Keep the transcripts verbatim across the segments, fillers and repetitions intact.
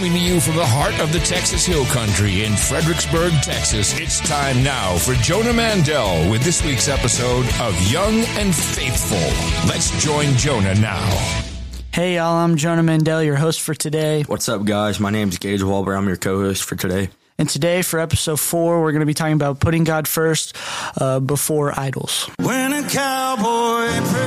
Coming to you from the heart of the Texas Hill Country in Fredericksburg, Texas, it's time now for Jonah Mandel with this week's episode of Young and Faithful. Let's join Jonah now. Hey y'all, I'm Jonah Mandel, your host for today. What's up, guys? My name's Gage Walber. I'm your co-host for today. And today, for episode four, we're going to be talking about putting God first uh, before idols. When a cowboy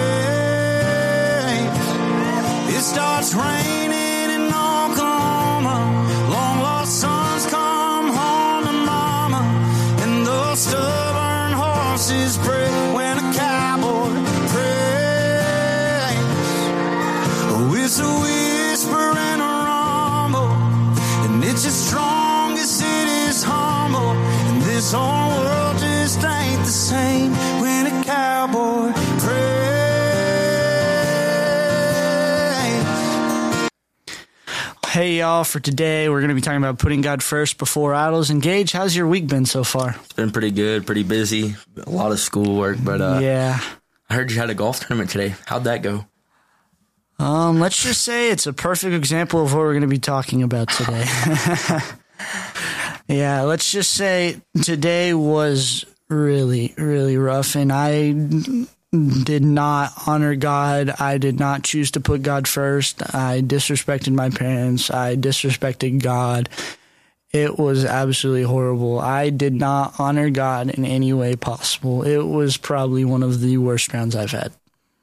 prays, it starts raining in Oklahoma. Long lost sons come home to mama, and those stubborn horses pray. When a cowboy prays, oh, it's a whisper and a rumble, and it's as strong as it is humble. And this whole world just ain't the same when a cowboy prays. Hey y'all, for today, we're going to be talking about putting God first before idols. And Gage, how's your week been so far? It's been pretty good, pretty busy, a lot of schoolwork, but uh, yeah. I heard you had a golf tournament today. How'd that go? Um, let's just say it's a perfect example of what we're going to be talking about today. Yeah, let's just say today was really, really rough, and I did not honor God. I did not choose to put God first. I disrespected my parents. I disrespected God. It was absolutely horrible. I did not honor God in any way possible. It was probably one of the worst rounds I've had.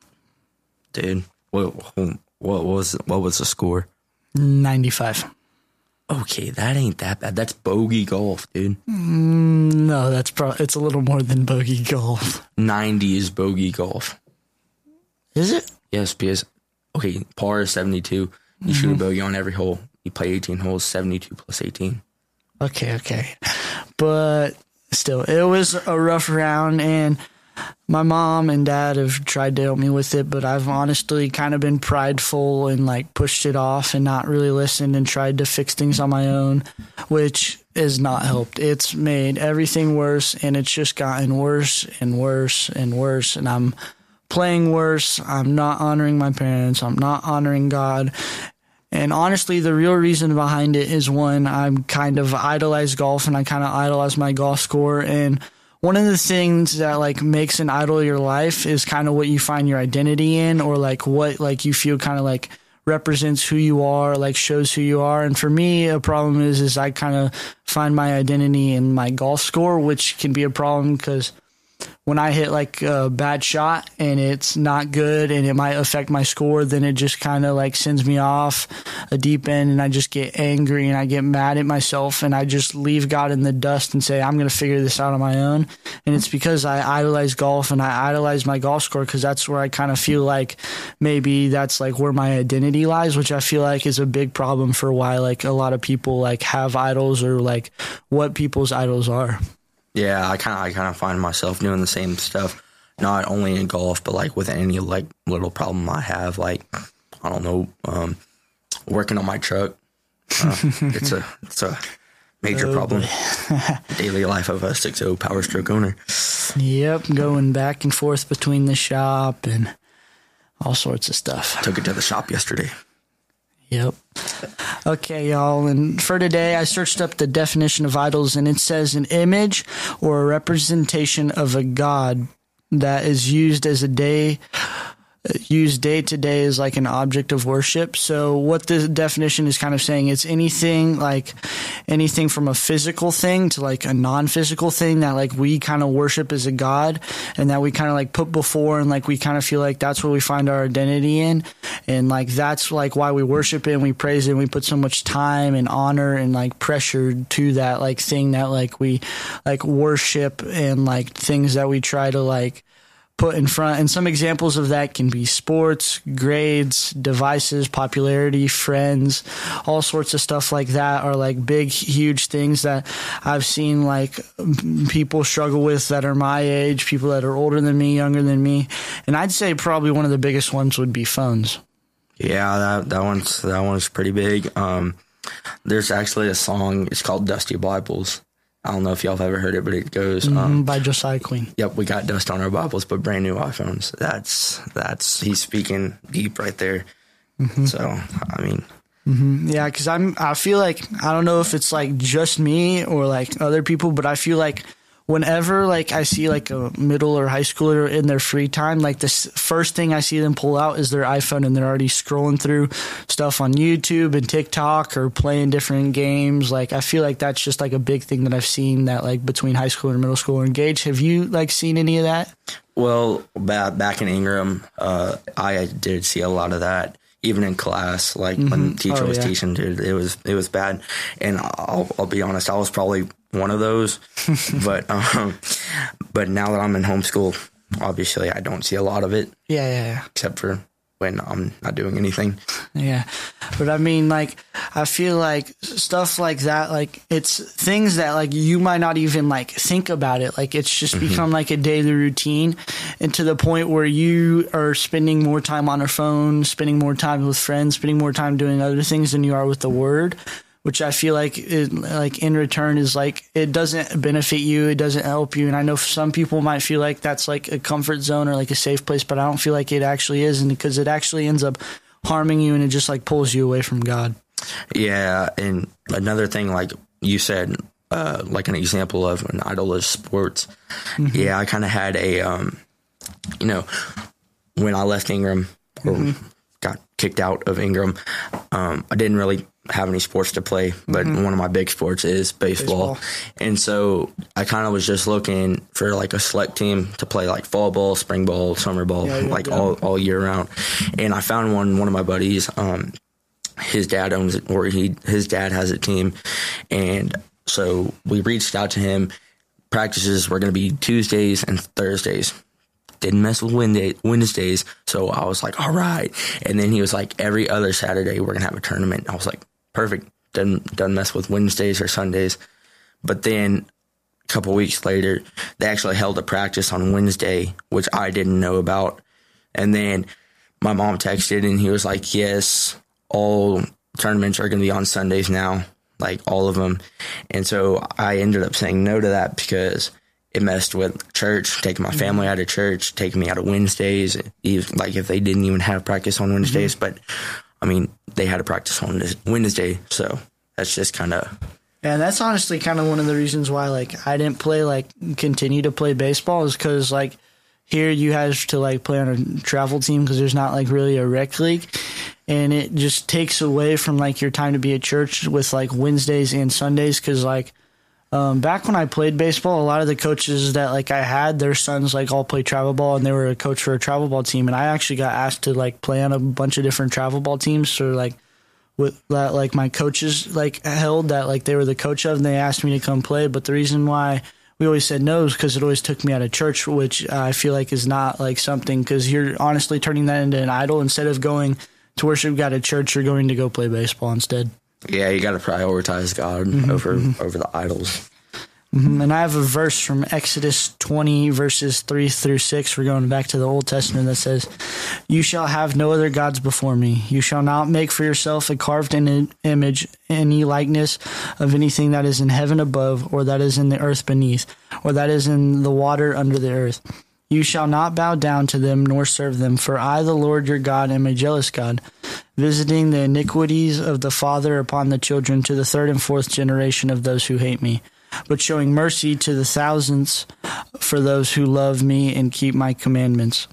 Dude, what what was what was the score? ninety-five. Okay, that ain't that bad. That's bogey golf, dude. Mm, no, that's pro- it's a little more than bogey golf. ninety is bogey golf. Is it? Yes, because, okay, par is seventy-two. You mm-hmm. shoot a bogey on every hole. You play eighteen holes, seventy-two plus eighteen. Okay, okay. But still, it was a rough round, and my mom and dad have tried to help me with it, but I've honestly kind of been prideful and like pushed it off and not really listened and tried to fix things on my own, which has not helped. It's made everything worse, and it's just gotten worse and worse and worse, and I'm playing worse. I'm not honoring my parents. I'm not honoring God. And honestly, the real reason behind it is, one, I'm kind of idolize golf, and I kind of idolize my golf score, and one of the things that like makes an idol of your life is kind of what you find your identity in, or like what like you feel kind of like represents who you are, like shows who you are. And for me, a problem is is I kind of find my identity in my golf score, which can be a problem because when I hit like a bad shot and it's not good and it might affect my score, then it just kind of like sends me off a deep end, and I just get angry and I get mad at myself, and I just leave God in the dust and say, I'm going to figure this out on my own. And it's because I idolize golf and I idolize my golf score, because that's where I kind of feel like maybe that's like where my identity lies, which I feel like is a big problem for why like a lot of people like have idols, or like what people's idols are. Yeah, I kind of I kind of find myself doing the same stuff, not only in golf, but like with any like little problem I have, like I don't know, um, working on my truck. Uh, it's a it's a major oh, problem. Daily life of a six oh Power Stroke owner. Yep, going back and forth between the shop and all sorts of stuff. Took it to the shop yesterday. Yep. Okay, y'all, and for today, I searched up the definition of idols, and it says an image or a representation of a god that is used as a day, used day to day as like an object of worship. So what the definition is kind of saying, it's anything like anything from a physical thing to like a non-physical thing that like we kind of worship as a god, and that we kind of like put before, and like we kind of feel like that's where we find our identity in. And like that's like why we worship it and we praise it and we put so much time and honor and like pressure to that like thing that like we like worship, and like things that we try to like put in front. And some examples of that can be sports, grades, devices, popularity, friends, all sorts of stuff like that are like big, huge things that I've seen like people struggle with that are my age, people that are older than me, younger than me. And I'd say probably one of the biggest ones would be phones. Yeah, that that one's that one's pretty big. Um, there's actually a song. It's called Dusty Bibles. I don't know if y'all have ever heard it, but it goes mm-hmm, um, by Josiah Queen. Yep, we got dust on our Bibles, but brand new iPhones. That's that's he's speaking deep right there. Mm-hmm. So I mean, Mm-hmm. Yeah, because I'm. I feel like I don't know if it's like just me or like other people, but I feel like whenever like I see like a middle or high schooler in their free time, like the first thing I see them pull out is their iPhone, and they're already scrolling through stuff on YouTube and TikTok or playing different games. Like I feel like that's just like a big thing that I've seen that like between high school and middle school engaged. Have you like seen any of that? Well, back back in Ingram, uh, I did see a lot of that. Even in class, like mm-hmm. when the teacher oh, was yeah. teaching, dude, it was it was bad. And I'll I'll be honest, I was probably one of those. but um, but now that I'm in homeschool, obviously I don't see a lot of it. Yeah, yeah, yeah. Except for when I'm not doing anything. Yeah. But I mean, like, I feel like stuff like that, like, it's things that, like, you might not even, like, think about it. Like, it's just mm-hmm. become, like, a daily routine, and to the point where you are spending more time on a phone, spending more time with friends, spending more time doing other things than you are with the Word, which I feel like, it, like, in return is, like, it doesn't benefit you, it doesn't help you. And I know some people might feel like that's, like, a comfort zone or, like, a safe place, but I don't feel like it actually is, and because it actually ends up harming you, and it just, like, pulls you away from God. Yeah, and another thing, like you said, uh, like an example of an idol is sports. Mm-hmm. Yeah, I kind of had a, um, you know, when I left Ingram, or mm-hmm. got kicked out of Ingram, um, I didn't really have any sports to play, but mm-hmm. one of my big sports is baseball. baseball. And so I kind of was just looking for like a select team to play like fall ball, spring ball, summer ball, yeah, yeah, like yeah. all, all year round. And I found one, one of my buddies, um, his dad owns it, or he, his dad has a team. And so we reached out to him. Practices were going to be Tuesdays and Thursdays. Didn't mess with Wednesday, Wednesdays. So I was like, all right. And then he was like, every other Saturday, we're going to have a tournament. I was like, perfect. Doesn't, doesn't mess with Wednesdays or Sundays. But then a couple weeks later, they actually held a practice on Wednesday, which I didn't know about. And then my mom texted, and he was like, yes, all tournaments are going to be on Sundays now, like all of them. And so I ended up saying no to that because it messed with church, taking my family out of church, taking me out of Wednesdays, even, like if they didn't even have practice on Wednesdays. Mm-hmm. But, I mean, they had a practice on Wednesday, so that's just kind of... And that's honestly kind of one of the reasons why, like, I didn't play, like, continue to play baseball is because, like, here you have to, like, play on a travel team because there's not, like, really a rec league. And it just takes away from, like, your time to be at church with, like, Wednesdays and Sundays because, like, um, back when I played baseball, a lot of the coaches that, like, I had, their sons, like, all played travel ball, and they were a coach for a travel ball team. And I actually got asked to, like, play on a bunch of different travel ball teams for, like, with that, like, my coaches, like, held that, like, they were the coach of, and they asked me to come play. But the reason why we always said no is because it always took me out of church, which I feel like is not, like, something, because you're honestly turning that into an idol. Instead of going to worship God at church, you're going to go play baseball instead. Yeah, you got to prioritize God mm-hmm, over mm-hmm. over the idols. Mm-hmm. And I have a verse from Exodus twenty, verses three through six. We're going back to the Old Testament that says, "You shall have no other gods before me. You shall not make for yourself a carved image, any likeness of anything that is in heaven above, or that is in the earth beneath, or that is in the water under the earth. You shall not bow down to them nor serve them, for I, the Lord your God, am a jealous God, visiting the iniquities of the father upon the children to the third and fourth generation of those who hate me, but showing mercy to the thousands for those who love me and keep my commandments."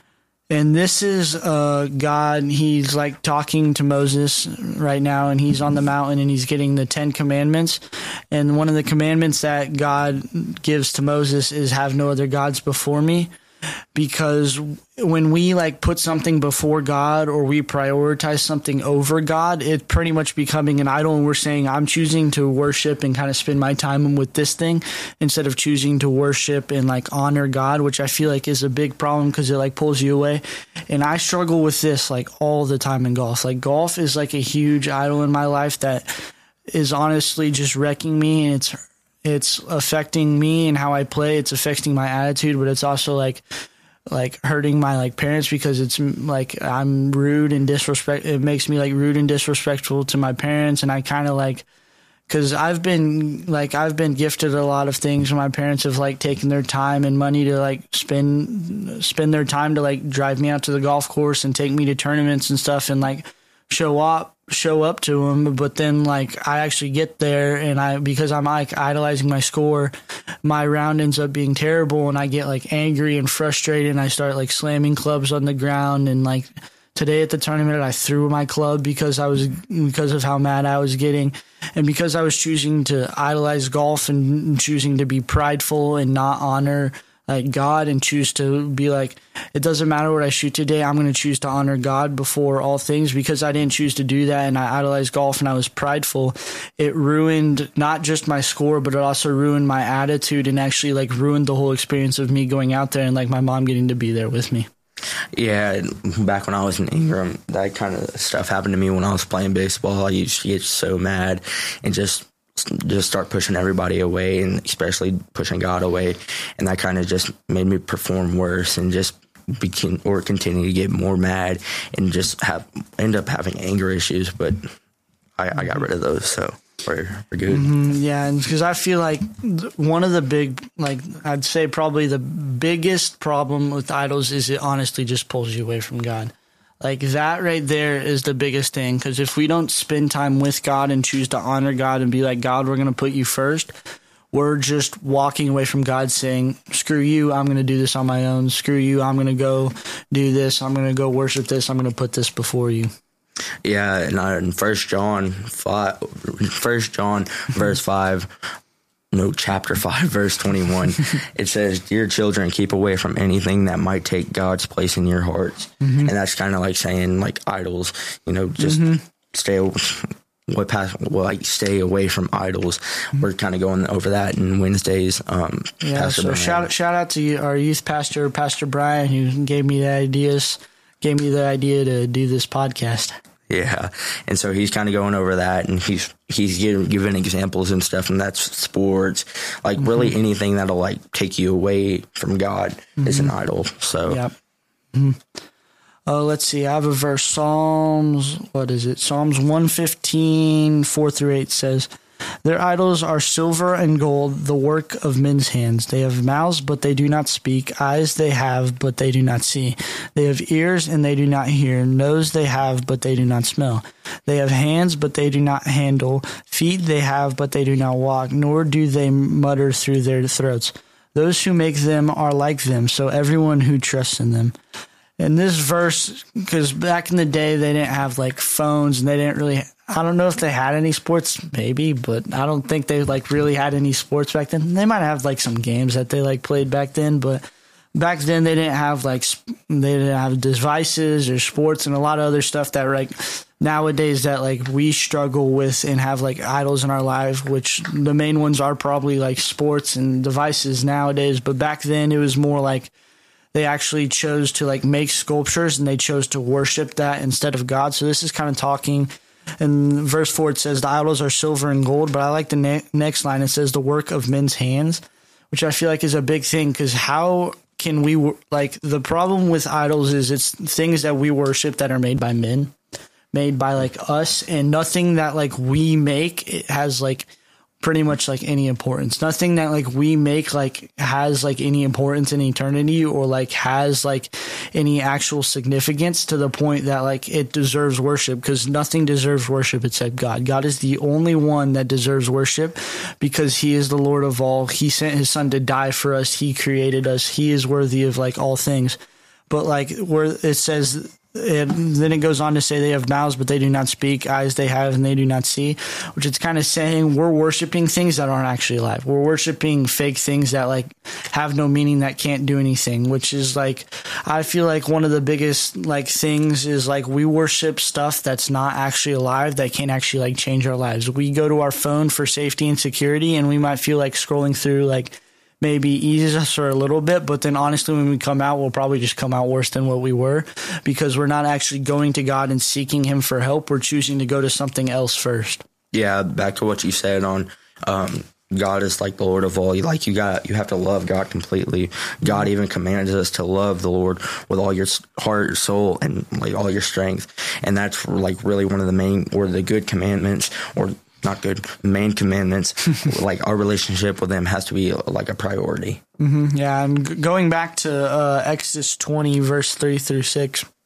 And this is uh, God. He's like talking to Moses right now, and he's on the mountain, and he's getting the Ten Commandments. And one of the commandments that God gives to Moses is have no other gods before me. Because when we like put something before God, or we prioritize something over God, it's pretty much becoming an idol. And we're saying, I'm choosing to worship and kind of spend my time with this thing instead of choosing to worship and like honor God, which I feel like is a big problem because it like pulls you away. And I struggle with this like all the time in golf. Like golf is like a huge idol in my life that is honestly just wrecking me, and it's It's affecting me and how I play. It's affecting my attitude, but it's also like like hurting my like parents because it's like I'm rude and disrespect. It makes me like rude and disrespectful to my parents, and I kind of like because I've been like I've been gifted a lot of things. My parents have like taken their time and money to like spend spend their time to like drive me out to the golf course and take me to tournaments and stuff, and like show up show up to them, but then like I actually get there and I because I'm like idolizing my score, my round ends up being terrible and I get like angry and frustrated and I start like slamming clubs on the ground. And like today at the tournament I threw my club because I was because of how mad I was getting, and because I was choosing to idolize golf and choosing to be prideful and not honor like God and choose to be like, it doesn't matter what I shoot today, I'm going to choose to honor God before all things. Because I didn't choose to do that and I idolized golf and I was prideful, it ruined not just my score, but it also ruined my attitude and actually like ruined the whole experience of me going out there and like my mom getting to be there with me. Yeah, back when I was in Ingram, that kind of stuff happened to me when I was playing baseball. I used to get so mad and just just start pushing everybody away, and especially pushing God away. And that kind of just made me perform worse and just begin or continue to get more mad and just have end up having anger issues. But I, I got rid of those, so we're, we're good. Mm-hmm, yeah, and because I feel like one of the big, like I'd say probably the biggest problem with idols is it honestly just pulls you away from God. Like that right there is the biggest thing, because if we don't spend time with God and choose to honor God and be like, God, we're going to put you first, we're just walking away from God saying, screw you, I'm going to do this on my own. Screw you, I'm going to go do this. I'm going to go worship this. I'm going to put this before you. Yeah, and I, in First John five, First John verse five, no, chapter five, verse twenty-one, it says, "Dear children, keep away from anything that might take God's place in your hearts." Mm-hmm. And that's kind of like saying, like idols, you know, just mm-hmm. stay. What past? Well, like stay away from idols. Mm-hmm. We're kind of going over that in Wednesdays. Um, yeah. Pastor so Brian. shout shout out to you, our youth pastor, Pastor Brian, who gave me the ideas, gave me the idea to do this podcast. Yeah, and so he's kind of going over that, and he's he's giving, giving examples and stuff, and that's sports, like mm-hmm. really anything that'll like take you away from God mm-hmm. is an idol. So, yep. Mm-hmm. Uh, let's see. I have a verse. Psalms. What is it? Psalms one fifteen, four through eight says, "Their idols are silver and gold, the work of men's hands. They have mouths, but they do not speak. Eyes they have, but they do not see. They have ears, and they do not hear. Nose they have, but they do not smell. They have hands, but they do not handle. Feet they have, but they do not walk, nor do they mutter through their throats. Those who make them are like them, so everyone who trusts in them." In this verse, because back in the day, they didn't have like phones and they didn't really, I don't know if they had any sports, maybe, but I don't think they like really had any sports back then. They might have like some games that they like played back then, but back then they didn't have like, they didn't have devices or sports and a lot of other stuff that like nowadays that like we struggle with and have like idols in our life, which the main ones are probably like sports and devices nowadays. But back then it was more like, they actually chose to like make sculptures and they chose to worship that instead of God. So this is kind of talking in verse four. It says the idols are silver and gold, but I like the ne- next line. It says the work of men's hands, which I feel like is a big thing, because how can we like the problem with idols is it's things that we worship that are made by men, made by like us, and nothing that like we make it has like pretty much like any importance. Nothing that like we make like has like any importance in eternity or like has like any actual significance to the point that like it deserves worship, because nothing deserves worship except God. God is the only one that deserves worship because he is the Lord of all. He sent his son to die for us. He created us. He is worthy of like all things. But like where it says, and then it goes on to say they have mouths, but they do not speak. Eyes they have, and they do not see, which is kind of saying we're worshiping things that aren't actually alive. We're worshiping fake things that like have no meaning, that can't do anything, which is like, I feel like one of the biggest like things is like we worship stuff that's not actually alive, that can't actually like change our lives. We go to our phone for safety and security, and we might feel like scrolling through like maybe eases us for a little bit, but then honestly when we come out, we'll probably just come out worse than what we were, because we're not actually going to God and seeking him for help. We're choosing to go to something else first. Yeah, back to what you said on um, God is like the Lord of all. Like you got, you have to love God completely. God even commands us to love the Lord with all your heart, soul, and like all your strength. And that's like really one of the main or the good commandments, or not good, main commandments. Like our relationship with them has to be like a priority. Mm-hmm. Yeah, and g- going back to uh, Exodus twenty, verse three through six,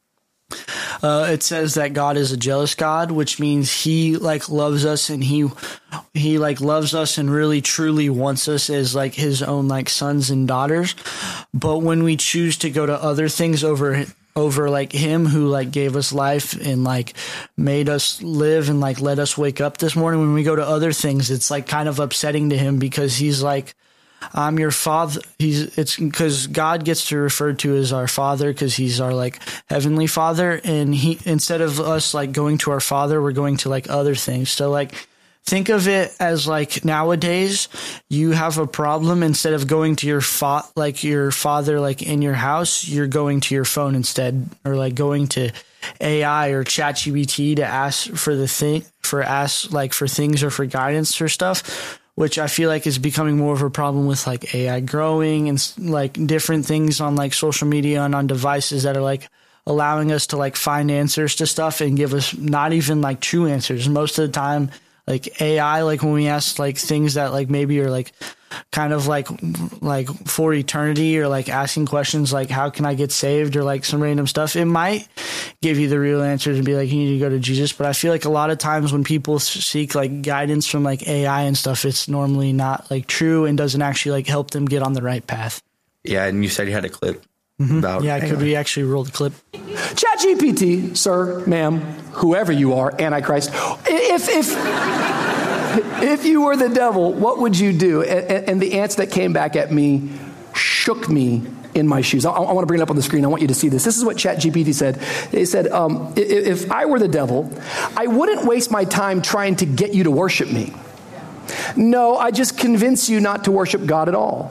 Uh, it says that God is a jealous God, which means he like loves us and he, he like loves us and really truly wants us as like his own like sons and daughters. But when we choose to go to other things over over like him who like gave us life and like made us live and like let us wake up this morning, when we go to other things, it's like kind of upsetting to him because he's like, I'm your father. He's it's because God gets to refer to as our father because he's our like heavenly father. And he, instead of us like going to our father, we're going to like other things. So like, think of it as like nowadays you have a problem. Instead of going to your fa- like your father, like in your house, you're going to your phone instead, or like going to A I or ChatGPT to ask for the thing for ask like for things or for guidance for stuff, which I feel like is becoming more of a problem with like A I growing and like different things on like social media and on devices that are like allowing us to like find answers to stuff and give us not even like true answers. Most of the time, like A I, like when we ask like things that like maybe are like kind of like like for eternity, or like asking questions like how can I get saved, or like some random stuff, it might give you the real answers and be like you need to go to Jesus. But I feel like a lot of times when people seek like guidance from like A I and stuff, it's normally not like true and doesn't actually like help them get on the right path. Yeah, and you said you had a clip mm-hmm. about yeah. A I. Could we actually roll the clip? ChatGPT, sir, ma'am, whoever you are, Antichrist. If if if you were the devil, what would you do? And, and the answer that came back at me shook me in my shoes. I, I want to bring it up on the screen. I want you to see this. This is what ChatGPT said. It said, um, if, if I were the devil, I wouldn't waste my time trying to get you to worship me. No, I just convince you not to worship God at all.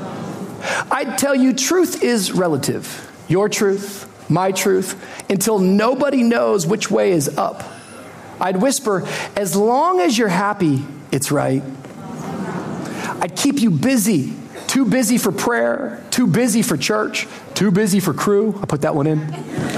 I'd tell you truth is relative. Your truth, my truth, until nobody knows which way is up. I'd whisper, as long as you're happy, it's right. I'd keep you busy. Too busy for prayer, too busy for church, too busy for crew. I put that one in.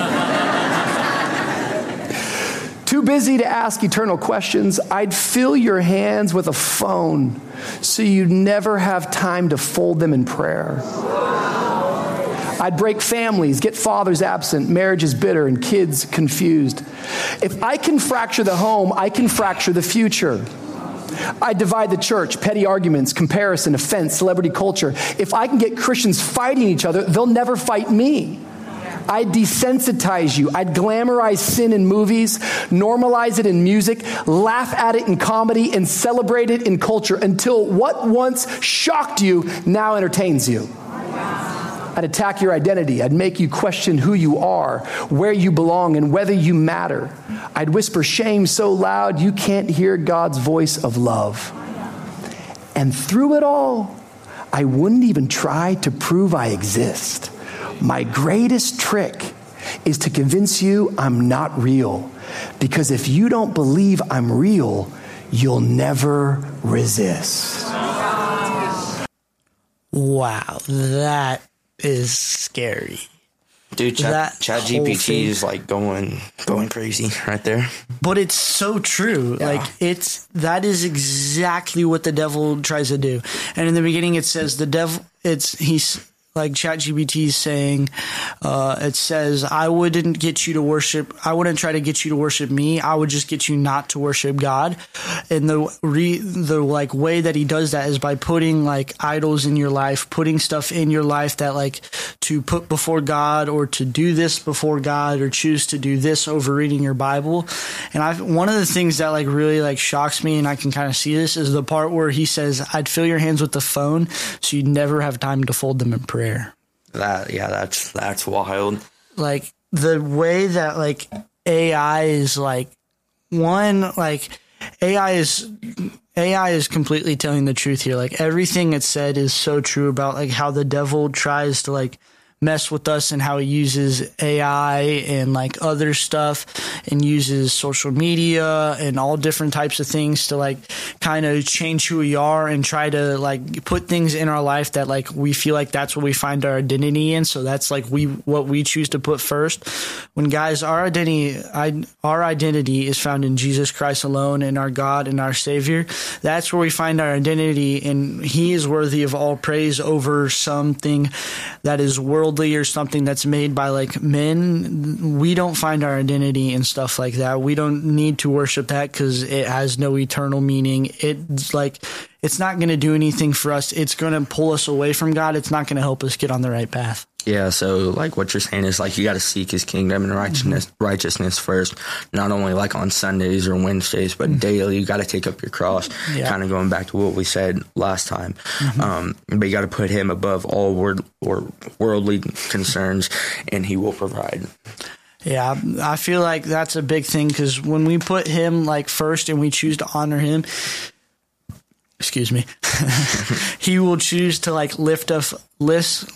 Too busy to ask eternal questions. I'd fill your hands with a phone so you'd never have time to fold them in prayer. I'd break families, get fathers absent, marriages bitter, and kids confused. If I can fracture the home, I can fracture the future. I divide the church, petty arguments, comparison, offense, celebrity culture. If I can get Christians fighting each other, they'll never fight me. I'd desensitize you. I'd glamorize sin in movies, normalize it in music, laugh at it in comedy, and celebrate it in culture until what once shocked you now entertains you. I'd attack your identity. I'd make you question who you are, where you belong, and whether you matter. I'd whisper shame so loud you can't hear God's voice of love. And through it all, I wouldn't even try to prove I exist. My greatest trick is to convince you I'm not real. Because if you don't believe I'm real, you'll never resist. Wow, that is scary. Dude, Chat, ChatGPT is like going going crazy right there. But it's so true. Yeah. Like it's that is exactly what the devil tries to do. And in the beginning, it says the devil. It's he's like ChatGPT is saying. Uh, it says, "I wouldn't get you to worship. I wouldn't try to get you to worship me. I would just get you not to worship God." And the re, the like way that he does that is by putting like idols in your life, putting stuff in your life that like to put before God, or to do this before God, or choose to do this over reading your Bible. And I one of the things that like really like shocks me, and I can kind of see this, is the part where he says, "I'd fill your hands with the phone so you'd never have time to fold them in prayer." That yeah, that's that's wild. Like the way that like A I is like one like A I is A I is completely telling the truth here. Like everything it said is so true about like how the devil tries to like mess with us and how he uses A I and like other stuff and uses social media and all different types of things to like kind of change who we are and try to like put things in our life that like we feel like that's what we find our identity in. So that's like we what we choose to put first. When guys, our identity I, our identity is found in Jesus Christ alone, and our God and our Savior. That's where we find our identity, and he is worthy of all praise over something that is worldly worldly or something that's made by like men, we don't find our identity in stuff like that. We don't need to worship that because it has no eternal meaning. It's like, it's not going to do anything for us. It's going to pull us away from God. It's not going to help us get on the right path. Yeah, so like what you're saying is like you got to seek his kingdom and righteousness mm-hmm. righteousness first, not only like on Sundays or Wednesdays, but mm-hmm. daily. You got to take up your cross, yeah. kind of going back to what we said last time. Mm-hmm. Um, but you got to put him above all word, or worldly concerns, and he will provide. Yeah, I feel like that's a big thing because when we put him like first and we choose to honor him, excuse me, he will choose to like lift us, lift,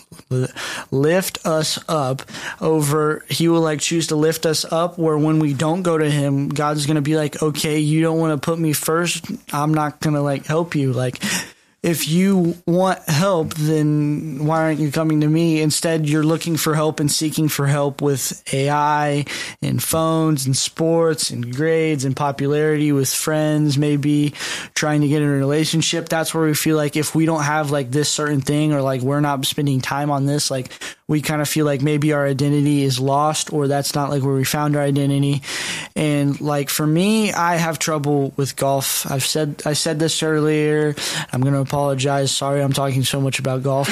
lift us up over, he will like choose to lift us up where when we don't go to him, God's going to be like, okay, you don't want to put me first. I'm not going to like help you. Like, if you want help, then why aren't you coming to me? Instead, you're looking for help and seeking for help with A I and phones and sports and grades and popularity with friends, maybe trying to get in a relationship. That's where we feel like if we don't have like this certain thing or like we're not spending time on this, like we kind of feel like maybe our identity is lost or that's not like where we found our identity. And like for me, I have trouble with golf. I've said, I said this earlier. I'm going to apologize. Sorry, I'm talking so much about golf.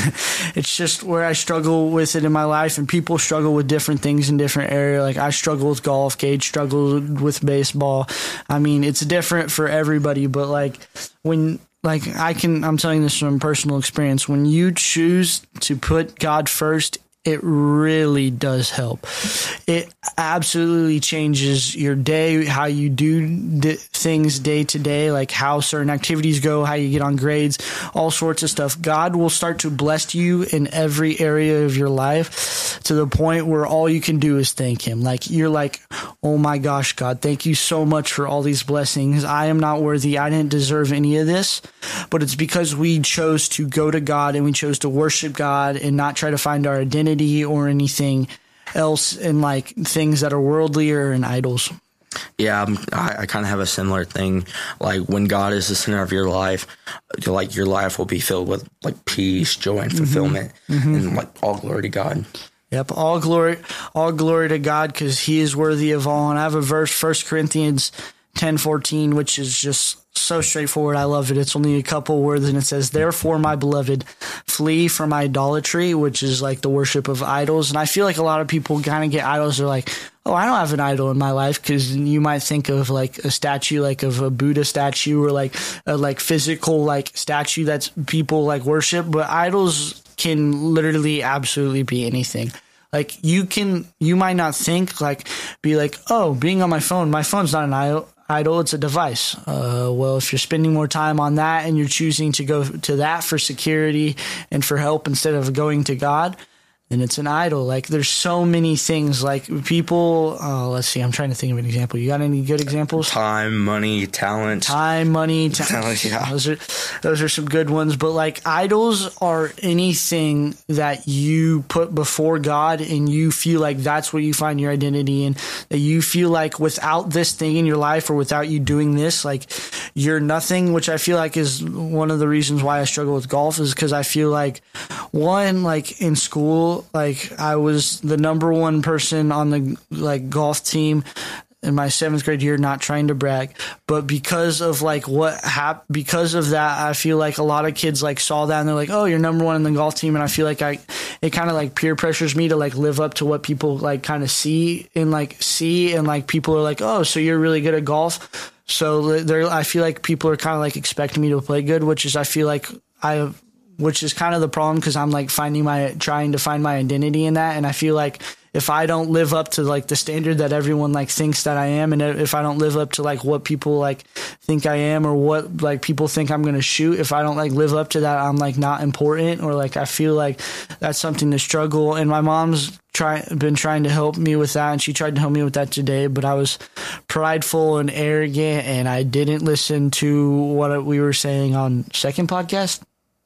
It's just where I struggle with it in my life, and people struggle with different things in different areas. Like I struggle with golf, Gage struggled with baseball. I mean, it's different for everybody, but like when like I can, I'm telling this from personal experience. When you choose to put God first, it really does help. It absolutely changes your day, how you do d- things day to day, like how certain activities go, how you get on grades, all sorts of stuff. God will start to bless you in every area of your life to the point where all you can do is thank him. Like you're like, oh my gosh, God, thank you so much for all these blessings. I am not worthy. I didn't deserve any of this, but it's because we chose to go to God and we chose to worship God and not try to find our identity or anything else in like things that are worldly or in idols. Yeah, I'm, I, I kind of have a similar thing. Like when God is the center of your life, like your life will be filled with like peace, joy, and fulfillment, mm-hmm. and like all glory to God. Yep, all glory, all glory to God because he is worthy of all. And I have a verse, First Corinthians ten fourteen, which is just so straightforward. I love it. It's only a couple words, and it says, therefore, my beloved, flee from idolatry, which is like the worship of idols. And I feel like a lot of people kind of get idols. They're like, oh, I don't have an idol in my life, because you might think of like a statue, like of a Buddha statue, or like a like physical like statue that's people like worship. But idols can literally absolutely be anything. Like you can, you might not think like, be like, oh, being on my phone, my phone's not an idol. Idol, it's a device. Uh, well, if you're spending more time on that and you're choosing to go to that for security and for help instead of going to God, then it's an idol. Like there's so many things. Like people, oh, let's see. I'm trying to think of an example. You got any good examples? Time, money, talent. Time, money, ta- talent. Yeah, those are those are some good ones. But like idols are anything that you put before God, and you feel like that's where you find your identity in. That you feel like without this thing in your life, or without you doing this, like you're nothing. Which I feel like is one of the reasons why I struggle with golf, is because I feel like one, like in school, like I was the number one person on the like golf team in my seventh grade year, not trying to brag, but because of like what happened, because of that, I feel like a lot of kids like saw that and they're like, oh, you're number one in the golf team. And I feel like I, it kind of like peer pressures me to like live up to what people like kind of see and like see. And like people are like, oh, so you're really good at golf. So they're, I feel like people are kind of like expecting me to play good, which is, I feel like I, which is kind of the problem, because I'm like finding my, trying to find my identity in that. And I feel like if I don't live up to like the standard that everyone like thinks that I am, and if I don't live up to like what people like think I am, or what like people think I'm going to shoot, if I don't like live up to that, I'm like not important, or like I feel like that's something to struggle. And my mom's try been trying to help me with that, and she tried to help me with that today, but I was prideful and arrogant, and I didn't listen to what we were saying on second podcast.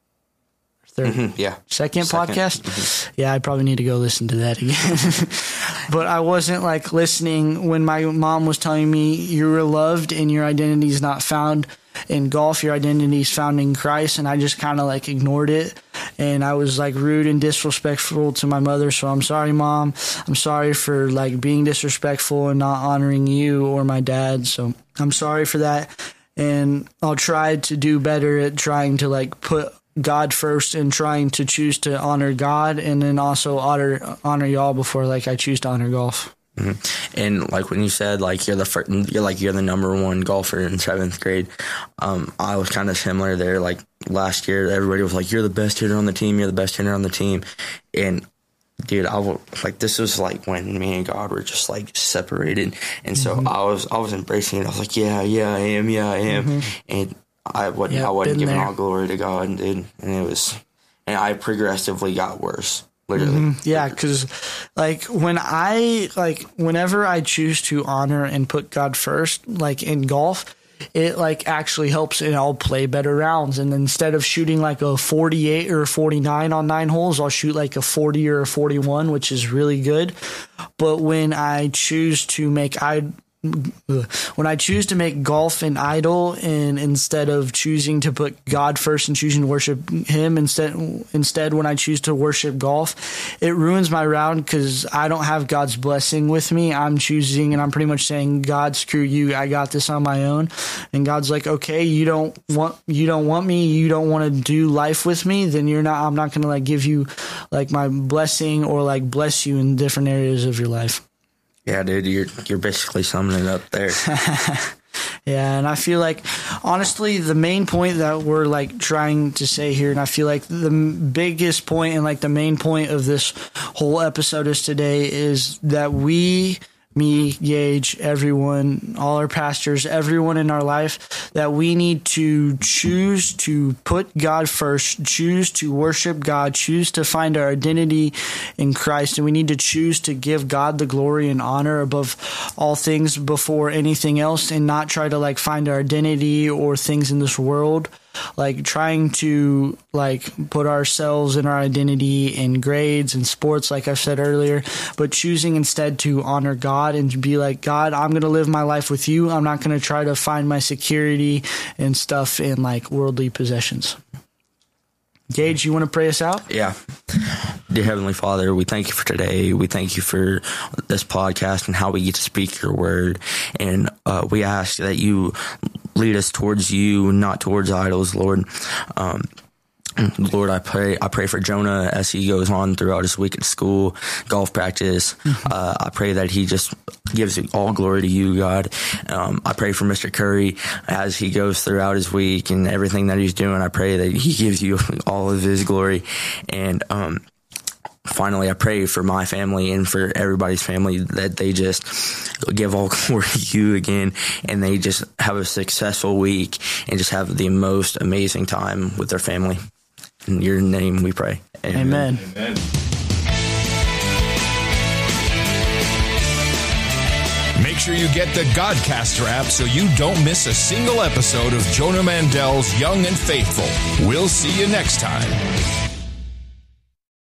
Third, mm-hmm, yeah. Second, second. podcast. Mm-hmm. Yeah, I probably need to go listen to that again. But I wasn't like listening when my mom was telling me you're loved and your identity is not found in golf. Your identity is found in Christ. And I just kind of like ignored it. and I was like rude and disrespectful to my mother. So I'm sorry, Mom. I'm sorry for like being disrespectful and not honoring you or my dad. So I'm sorry for that. And I'll try to do better at trying to like put God first and trying to choose to honor God, and then also honor honor y'all before like I choose to honor golf. Mm-hmm. And like when you said like you're the first, you're like you're the number one golfer in seventh grade, um, I was kind of similar there. Like last year, everybody was like, "You're the best hitter on the team. You're the best hitter on the team," and dude, I was like, this was like when me and God were just like separated, and so mm-hmm. I was I was embracing it. I was like, "Yeah, yeah, I am. Yeah, I am," mm-hmm. and I wasn't yep, I wasn't giving there. all glory to God, dude, and it was, and I progressively got worse. Literally. Mm-hmm. Yeah, because like when I like whenever I choose to honor and put God first, like in golf, it like actually helps, and I'll play better rounds. And instead of shooting like a forty-eight or forty-nine on nine holes, I'll shoot like a forty or a forty-one, which is really good. But when I choose to make I when I choose to make golf an idol, and instead of choosing to put God first and choosing to worship Him, instead, instead when I choose to worship golf, it ruins my round because I don't have God's blessing with me. I'm choosing, and I'm pretty much saying, God, screw you. I got this on my own. And God's like, okay, you don't want, you don't want me. You don't want to do life with me. Then you're not, I'm not going to like give you like my blessing or like bless you in different areas of your life. Yeah, dude, you're you're basically summing it up there. Yeah, and I feel like, honestly, the main point that we're, like, trying to say here, and I feel like the biggest point and, like, the main point of this whole episode is today is that we, me, Gage, everyone, all our pastors, everyone in our life, that we need to choose to put God first, choose to worship God, choose to find our identity in Christ, and we need to choose to give God the glory and honor above all things before anything else, and not try to like find our identity or things in this world, like trying to like put ourselves and our identity in grades and sports, like I've said earlier, but choosing instead to honor God and be like, God, I'm going to live my life with you. I'm not going to try to find my security and stuff in like worldly possessions. Gage, you want to pray us out? Yeah. Dear Heavenly Father, we thank you for today. We thank you for this podcast and how we get to speak your word. And uh, we ask that you lead us towards you, not towards idols, Lord. Um, Lord, I pray I pray for Jonah as he goes on throughout his week at school, golf practice. Mm-hmm. Uh, I pray that he just gives all glory to you, God. Um, I pray for Mister Curry as he goes throughout his week and everything that he's doing. I pray that he gives you all of his glory. And um, finally, I pray for my family and for everybody's family that they just give all glory to you again, and they just have a successful week and just have the most amazing time with their family. In your name we pray. Amen. Amen. Make sure you get the Godcaster app so you don't miss a single episode of Jonah Mandel's Young and Faithful. We'll see you next time.